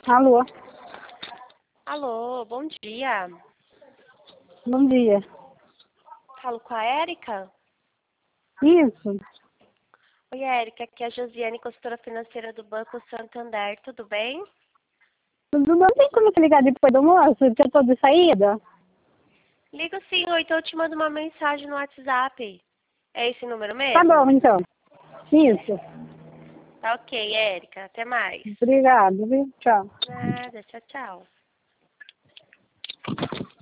Alô, Alô, bom dia. bom dia. Falo com a Érica? Isso, Oi, Érica, aqui é a Josiane, consultora financeira do Banco Santander, tudo bem? não tem como te ligar depois do almoço, que eu tô de saída? Ligo sim, ou então eu te mando uma mensagem no WhatsApp. É esse número Tá mesmo? bom, então. Isso, Tá ok, Érica, até mais. obrigado, viu? Tchau. Nada, tchau, tchau.